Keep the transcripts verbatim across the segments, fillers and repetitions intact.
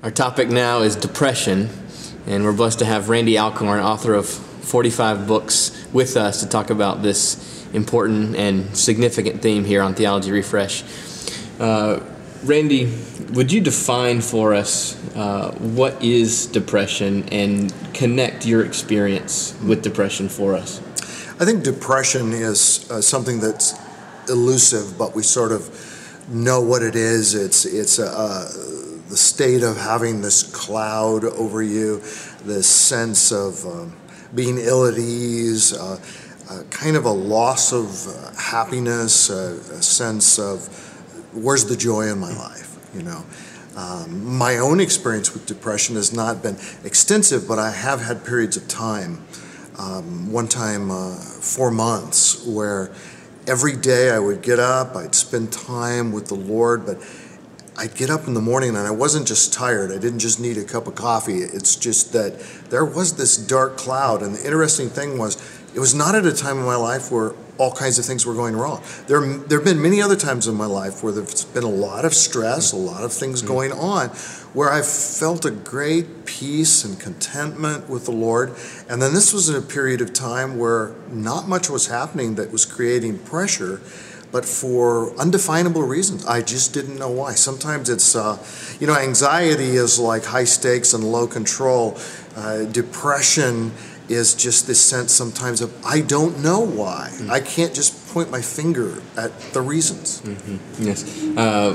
Our topic now is depression, and we're blessed to have Randy Alcorn, author of forty-five books, with us to talk about this important and significant theme here on Theology Refresh. Uh, Randy, would you define for us uh, what is depression and connect your experience with depression for us? I think depression is uh, something that's elusive, but we sort of know what it is. It's it's a, uh, the state of having this cloud over you, this sense of um, being ill at ease, uh, uh, kind of a loss of uh, happiness, uh, a sense of where's the joy in my life, you know. Um, my own experience with depression has not been extensive, but I have had periods of time, um, one time uh, four months, where every day I would get up, I'd spend time with the Lord, but I'd get up in the morning and I wasn't just tired. I didn't just need a cup of coffee. It's just that there was this dark cloud. And the interesting thing was, it was not at a time in my life where all kinds of things were going wrong. There, there have been many other times in my life where there's been a lot of stress, a lot of things mm-hmm. going on, where I've felt a great peace and contentment with the Lord. And then this was in a period of time where not much was happening that was creating pressure, but for undefinable reasons. I just didn't know why. Sometimes it's, uh, you know, anxiety is like high stakes and low control. Uh, depression is just this sense sometimes of, I don't know why. Mm-hmm. I can't just point my finger at the reasons. Mm-hmm. Yes. Uh,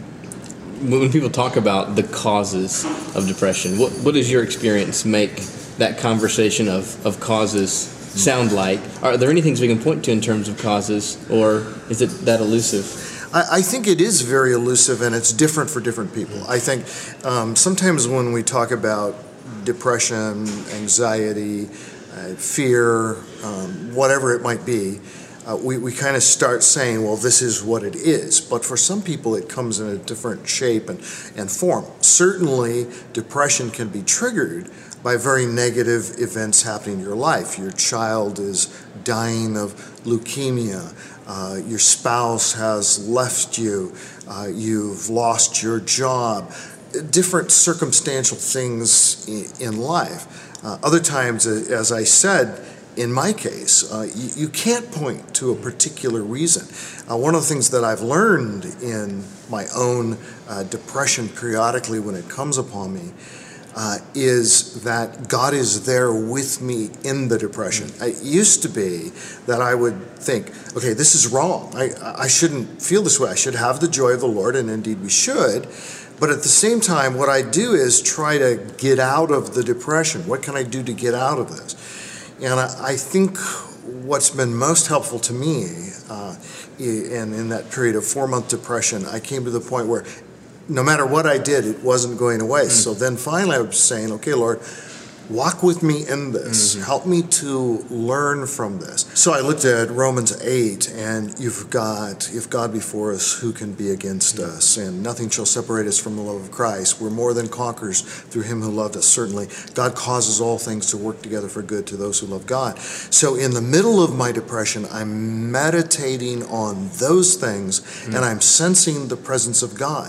when people talk about the causes of depression, what, what does your experience make that conversation of, of causes sound like? Are there any things we can point to in terms of causes, or is it that elusive? I, I think it is very elusive, and it's different for different people. I think um, sometimes when we talk about depression, anxiety, uh, fear, um, whatever it might be, uh, we, we kind of start saying, well, this is what it is. But for some people, it comes in a different shape and, and form. Certainly, depression can be triggered by very negative events happening in your life. Your child is dying of leukemia. Uh, your spouse has left you. Uh, you've lost your job. Different circumstantial things in, in life. Uh, other times, as I said, in my case, uh, you, you can't point to a particular reason. Uh, one of the things that I've learned in my own uh, depression periodically when it comes upon me Uh, is that God is there with me in the depression. It used to be that I would think, okay, this is wrong. I, I shouldn't feel this way. I should have the joy of the Lord, and indeed we should. But at the same time, what I do is try to get out of the depression. What can I do to get out of this? And I, I think what's been most helpful to me, uh, in, in that period of four-month depression, I came to the point where no matter what I did, it wasn't going away. Mm-hmm. So then finally I was saying, okay, Lord, walk with me in this. Mm-hmm. Help me to learn from this. So I looked at Romans eight, and you've got, if God be for us, who can be against mm-hmm. us? And nothing shall separate us from the love of Christ. We're more than conquerors through him who loved us. Certainly, God causes all things to work together for good to those who love God. So in the middle of my depression, I'm meditating on those things, mm-hmm. and I'm sensing the presence of God.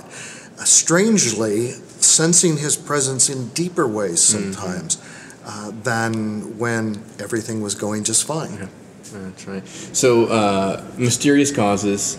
Strangely, sensing his presence in deeper ways sometimes mm-hmm. uh, than when everything was going just fine. Yeah, that's right. So, uh, mysterious causes,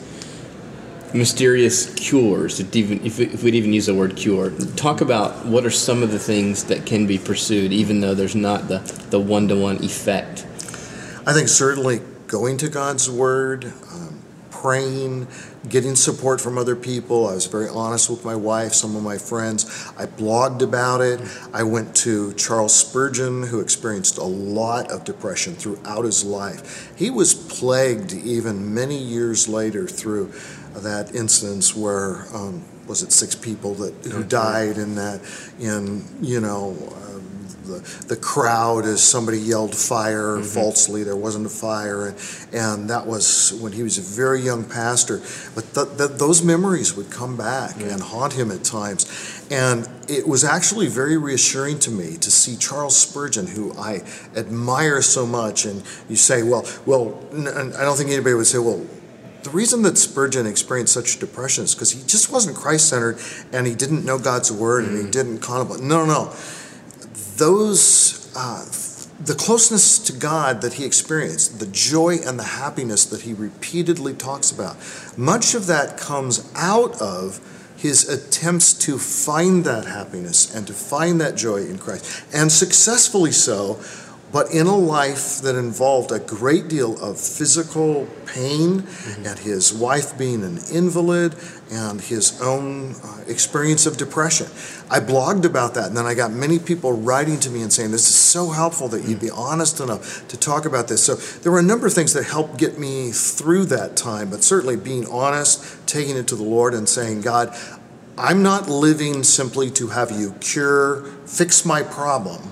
mysterious cures, if, even, if, we, if we'd even use the word cure. Talk about what are some of the things that can be pursued, even though there's not the, the one-to-one effect. I think certainly going to God's Word, um, praying, getting support from other people. I was very honest with my wife, some of my friends. I blogged about it. I went to Charles Spurgeon, who experienced a lot of depression throughout his life. He was plagued even many years later through that instance where, um, was it six people that who died in that, in, you know, The, the crowd as somebody yelled fire mm-hmm. falsely. There wasn't a fire, and, and that was when he was a very young pastor. But th- th- those memories would come back mm-hmm. and haunt him at times. And it was actually very reassuring to me to see Charles Spurgeon, who I admire so much. And you say, well, well, n- I don't think anybody would say, well, the reason that Spurgeon experienced such depression is because he just wasn't Christ-centered, and he didn't know God's word, and he didn't contemplate. No, no, those uh, the closeness to God that he experienced, the joy and the happiness that he repeatedly talks about, much of that comes out of his attempts to find that happiness and to find that joy in Christ, and successfully so, but in a life that involved a great deal of physical pain, mm-hmm. and his wife being an invalid, and his own uh, experience of depression. I blogged about that, and then I got many people writing to me and saying, this is so helpful that you'd be honest enough to talk about this. So there were a number of things that helped get me through that time, but certainly being honest, taking it to the Lord and saying, God, I'm not living simply to have you cure, fix my problem,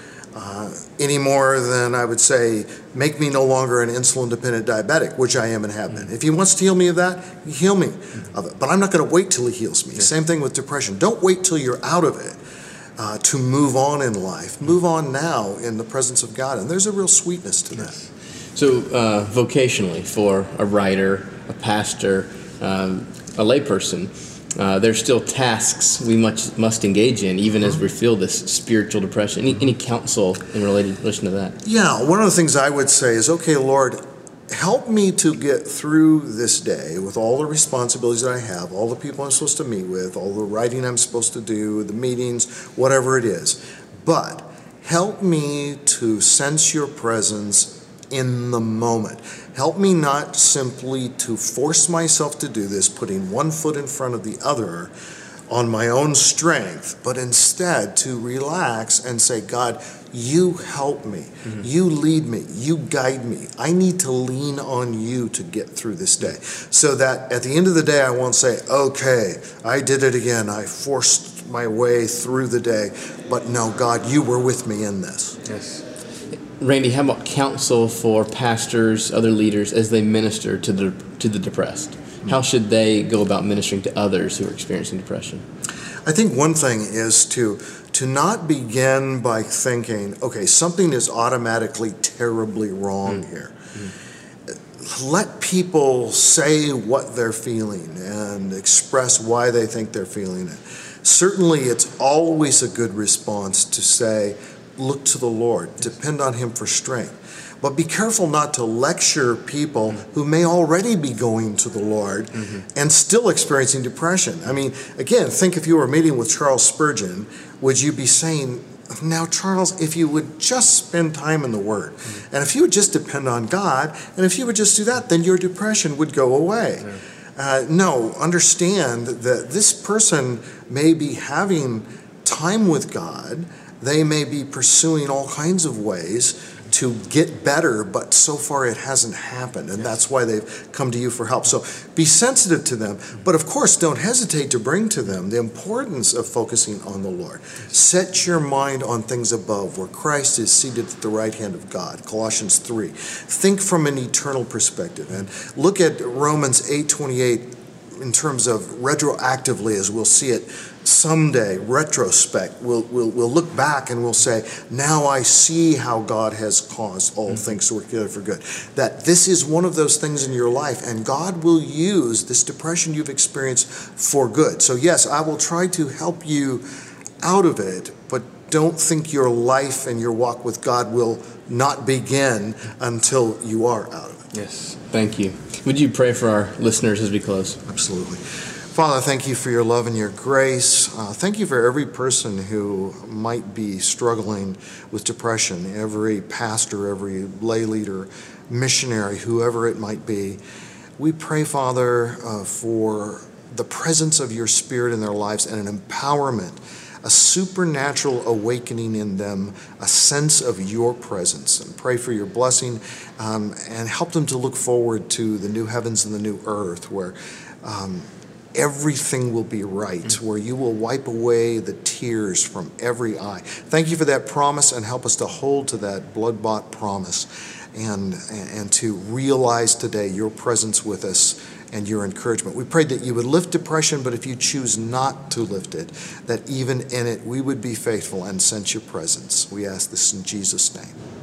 uh, any more than I would say, make me no longer an insulin-dependent diabetic, which I am and have been. If he wants to heal me of that, heal me of it. But I'm not going to wait till he heals me. Same thing with depression. Don't wait till you're out of it uh, to move on in life. Move on now in the presence of God. And there's a real sweetness to that. So uh, vocationally, for a writer, a pastor, um, a layperson, Uh, there's still tasks we much must engage in, even as we feel this spiritual depression. Any, any counsel in related, relation to that? Yeah, one of the things I would say is, okay, Lord, help me to get through this day with all the responsibilities that I have, all the people I'm supposed to meet with, all the writing I'm supposed to do, the meetings, whatever it is. But help me to sense your presence in the moment. Help me not simply to force myself to do this, putting one foot in front of the other on my own strength, but instead to relax and say, God, you help me. Mm-hmm. You lead me. You guide me. I need to lean on you to get through this day. So that at the end of the day, I won't say, okay, I did it again. I forced my way through the day. But no, God, you were with me in this. Yes. Randy, how about counsel for pastors, other leaders, as they minister to the to the depressed? How should they go about ministering to others who are experiencing depression? I think one thing is to to not begin by thinking, okay, something is automatically terribly wrong mm. here. Mm. Let people say what they're feeling and express why they think they're feeling it. Certainly, it's always a good response to say, look to the Lord, depend on him for strength. But be careful not to lecture people mm-hmm. who may already be going to the Lord mm-hmm. and still experiencing depression. I mean, again, think if you were meeting with Charles Spurgeon, would you be saying, now, Charles, if you would just spend time in the Word, mm-hmm. and if you would just depend on God, and if you would just do that, then your depression would go away. Yeah. Uh, no, understand that this person may be having time with God. They may be pursuing all kinds of ways to get better, but so far it hasn't happened, and that's why they've come to you for help. So be sensitive to them, but of course don't hesitate to bring to them the importance of focusing on the Lord. Set your mind on things above, where Christ is seated at the right hand of God, Colossians three. Think from an eternal perspective, and look at Romans eight twenty-eight in terms of retroactively, as we'll see it someday, retrospect, we'll, we'll, we'll look back and we'll say, now I see how God has caused all mm-hmm. things to work together for good. That this is one of those things in your life, and God will use this depression you've experienced for good. So yes, I will try to help you out of it, but don't think your life and your walk with God will not begin until you are out of it. Yes, thank you. Would you pray for our listeners as we close? Absolutely. Father, thank you for your love and your grace. Uh, thank you for every person who might be struggling with depression, every pastor, every lay leader, missionary, whoever it might be. We pray, Father, uh, for the presence of your Spirit in their lives and an empowerment, a supernatural awakening in them, a sense of your presence. And pray for your blessing um, and help them to look forward to the new heavens and the new earth, where um, everything will be right, mm-hmm. where you will wipe away the tears from every eye. Thank you for that promise, and help us to hold to that blood-bought promise and, and to realize today your presence with us and your encouragement. We pray that you would lift depression, but if you choose not to lift it, that even in it we would be faithful and sense your presence. We ask this in Jesus' name.